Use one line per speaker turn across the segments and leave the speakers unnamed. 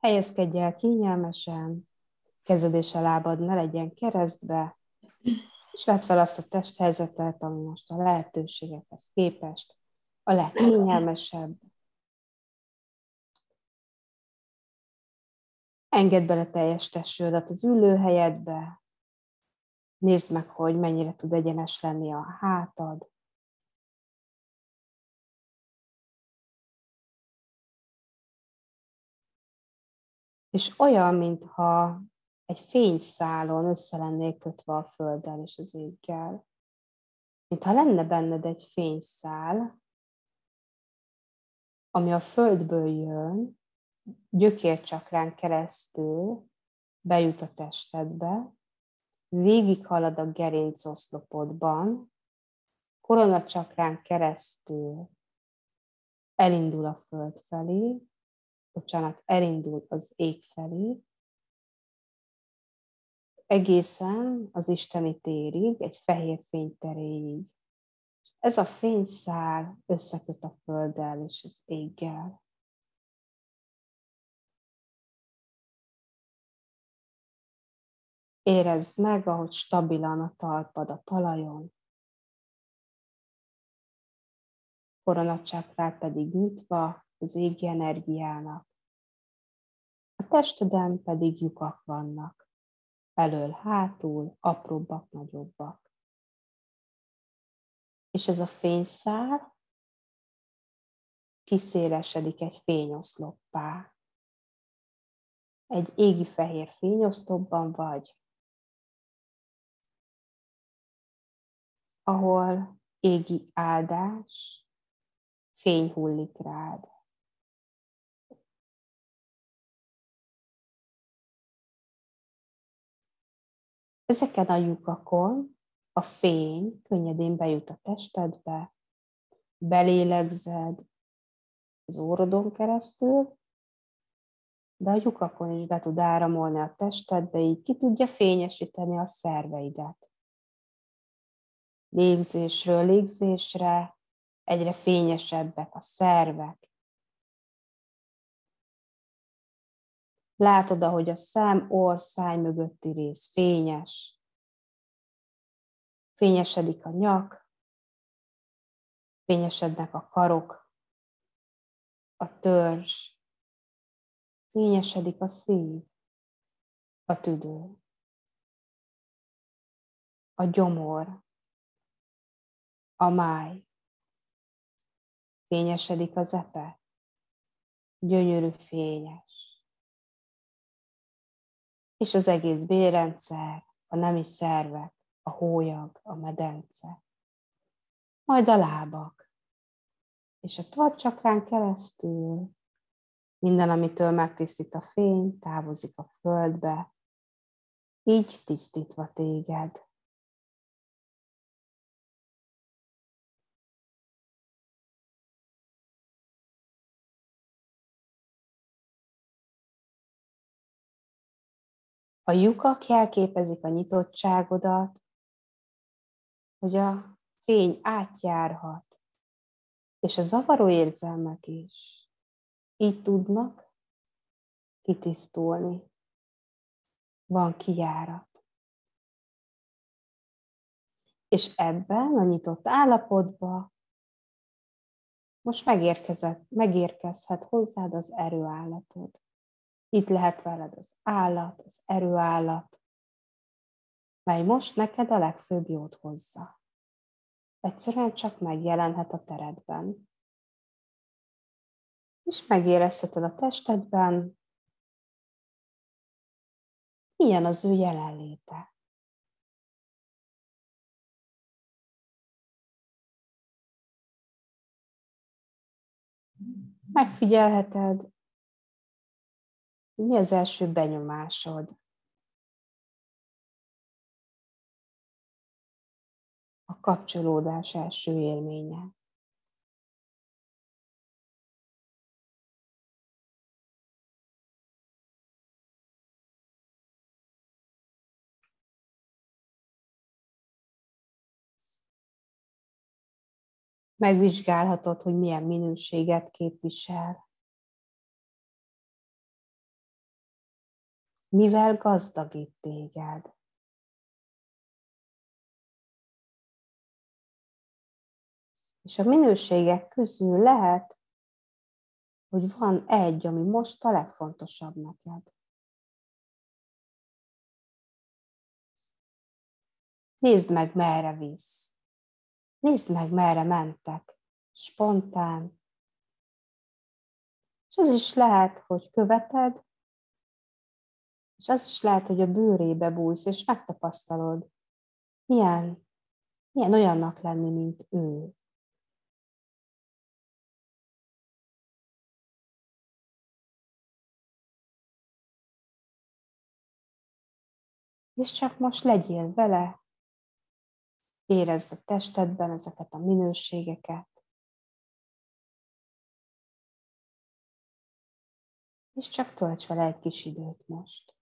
Helyezkedj el kényelmesen, kezed és a lábad ne legyen keresztbe, és vedd fel azt a testhelyzetet, ami most a lehetőségekhez képest a legkényelmesebb. Engedd bele teljes testődet az ülőhelyedbe, nézd meg, hogy mennyire tud egyenes lenni a hátad. És olyan, mintha egy fényszálon össze lennél kötve a földdel és az éggel. Mintha lenne benned egy fényszál, ami a földből jön, gyökércsakrán keresztül bejut a testedbe, végighalad a gerincoszlopodban, koronacsakrán keresztül elindul a föld felé, elindul az ég felé, egészen az isteni térig, egy fehér fényteréig. Ez a fényszál összeköt a földdel és az éggel. Érezd meg, ahogy stabilan a talpad a talajon, koronacsakrát pedig nyitva az égi energiának. A testeden pedig lyukak vannak, elől-hátul, apróbbak, nagyobbak. És ez a fényszál kiszélesedik egy fényoszloppá. Egy égi fehér fényoszlopban vagy, ahol égi áldás, fény hullik rád. Ezeken a lyukakon a fény könnyedén bejut a testedbe, belélegzed az órodon keresztül, de a lyukakon is be tud áramolni a testedbe, így ki tudja fényesíteni a szerveidet. Légzésről légzésre egyre fényesebbek a szervek. Látod, ahogy a szem, orr, száj mögötti rész fényes. Fényesedik a nyak, fényesednek a karok, a törzs, fényesedik a szív, a tüdő, a gyomor, a máj, fényesedik az epe, gyönyörű fényes. És az egész bélrendszer, a nemi szervek, a hólyag, a medence, majd a lábak. És a tarcsakrán keresztül minden, amitől megtisztít a fény, távozik a földbe, így tisztítva téged. A lyukak jelképezik a nyitottságodat, hogy a fény átjárhat, és a zavaró érzelmek is így tudnak kitisztulni. Van kijárat. És ebben a nyitott állapotban most megérkezhet hozzád az erőállatod. Itt lehet veled az állat, az erőállat, mely most neked a legfőbb jót hozza. Egyszerűen csak megjelenhet a teredben. És megérezheted a testedben, milyen az ő jelenléte. Megfigyelheted, mi az első benyomásod. A kapcsolódás első élménye. Megvizsgálhatod, hogy milyen minőséget képvisel. mivel gazdagít téged. És a minőségek közül lehet, hogy van egy, ami most a legfontosabb neked. Nézd meg, merre visz. Nézd meg, merre mentek. Spontán. És az is lehet, hogy követed, és az is lehet, hogy a bőrébe bújsz, és megtapasztalod, milyen olyannak lenni, mint ő. És csak most legyél vele, érezd a testedben ezeket a minőségeket, és csak tölts vele egy kis időt most.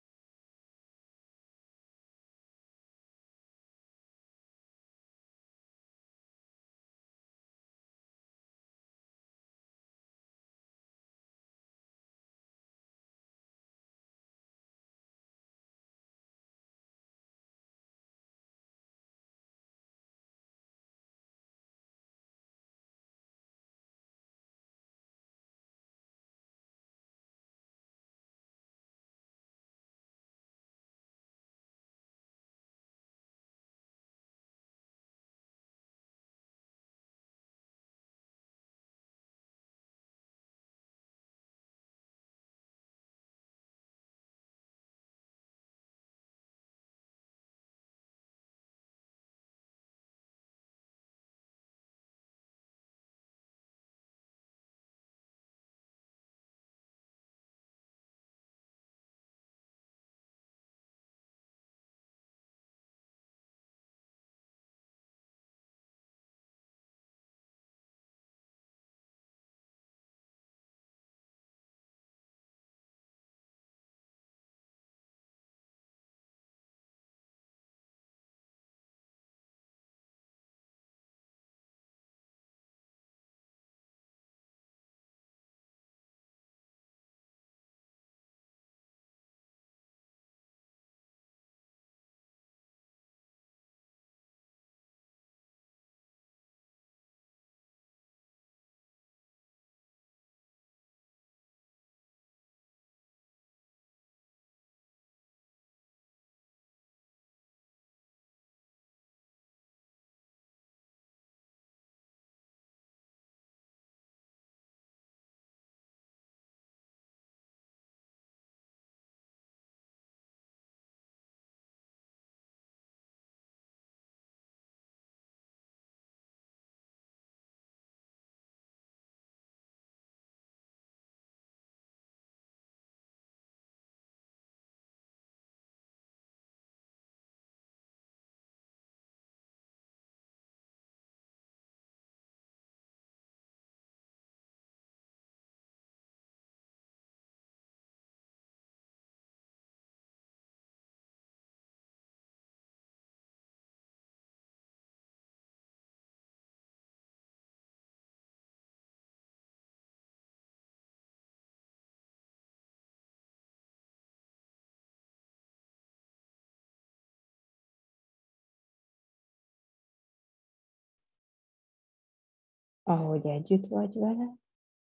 Ahogy együtt vagy vele,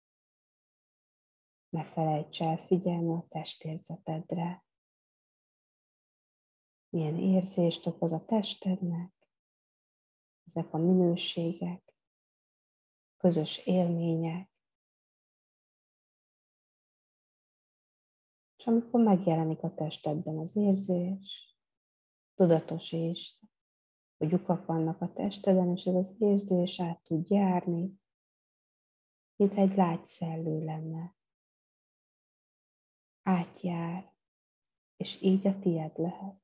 ne felejts el figyelni a testérzetedre. Milyen érzést okoz a testednek, ezek a minőségek, közös élmények. És amikor megjelenik a testedben az érzés, tudatosítsd, hogy lyukak vannak a testeden, és ez az érzés át tud járni, mint egy lágy szellő lenne. Átjár, és így a tied lehet.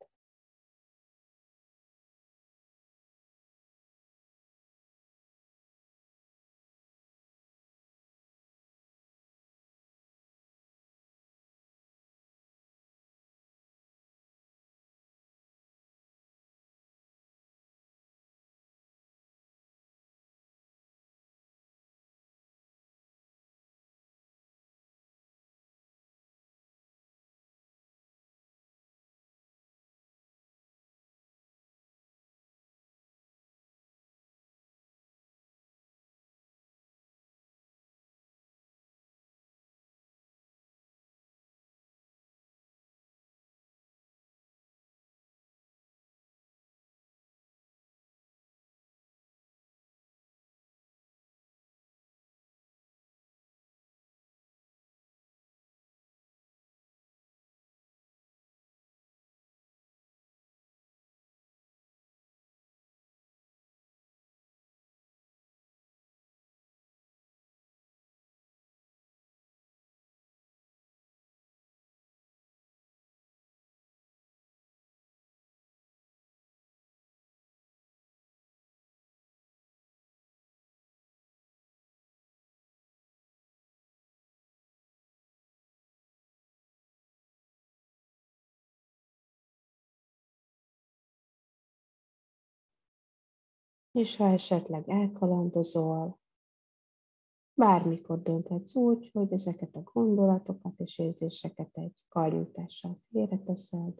És ha esetleg elkalandozol, bármikor dönthetsz úgy, hogy ezeket a gondolatokat és érzéseket egy karnyújtással félreteszed,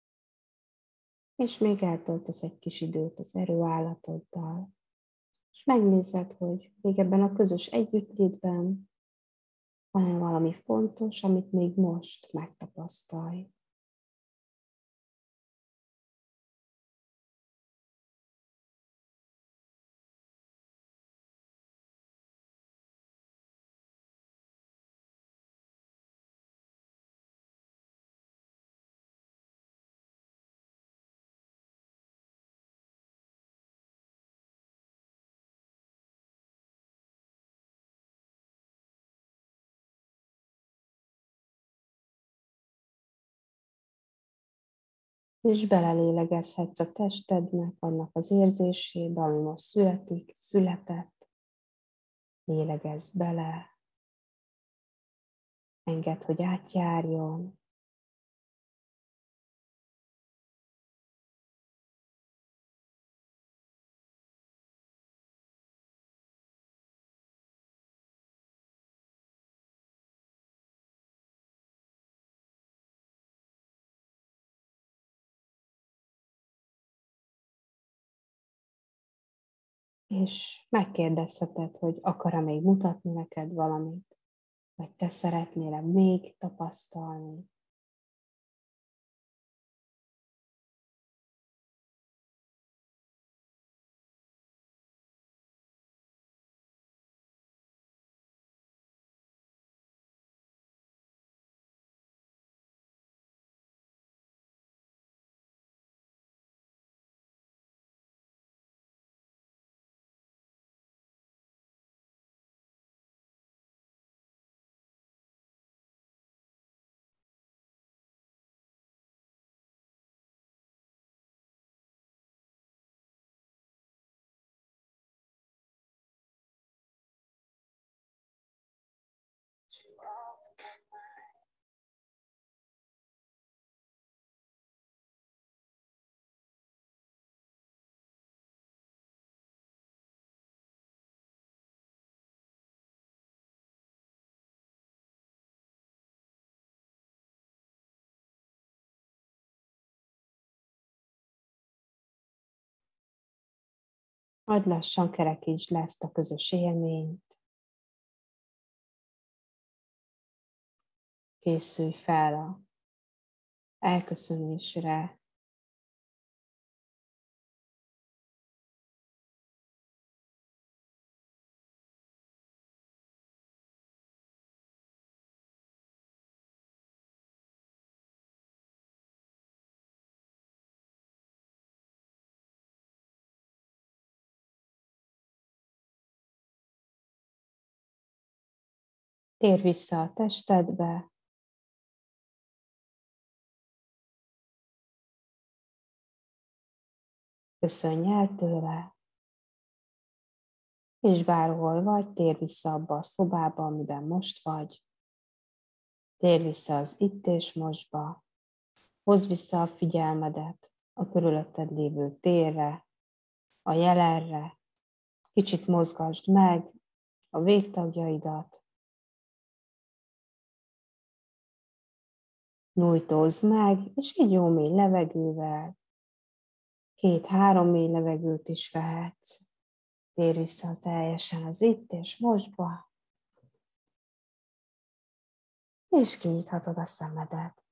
és még eltöltesz egy kis időt az erőállatoddal, és megnézed, hogy még ebben a közös együttlétben van-e valami fontos, amit még most megtapasztalj. És belelélegezhetsz a testednek, annak az érzésébe, ami most született. Lélegezz bele, engedd, hogy átjárjon. És megkérdezheted, hogy akar-e még mutatni neked valamit, vagy te szeretnél-e még tapasztalni. Majd lassan kerekítsd le ezt a közös élményt. Készülj fel a elköszönésre. Térj vissza a testedbe. Köszönj el tőle. És bárhol vagy, térj vissza abba a szobába, amiben most vagy. Térj vissza az itt és mostba. Hozd vissza a figyelmedet a körülötted lévő térre, a jelenre. Kicsit mozgasd meg a végtagjaidat. Nyújtózz meg, és egy jó mély levegővel, 2-3 mély levegőt is vehetsz. Térj vissza teljesen az itt és mostba, és kinyithatod a szemedet.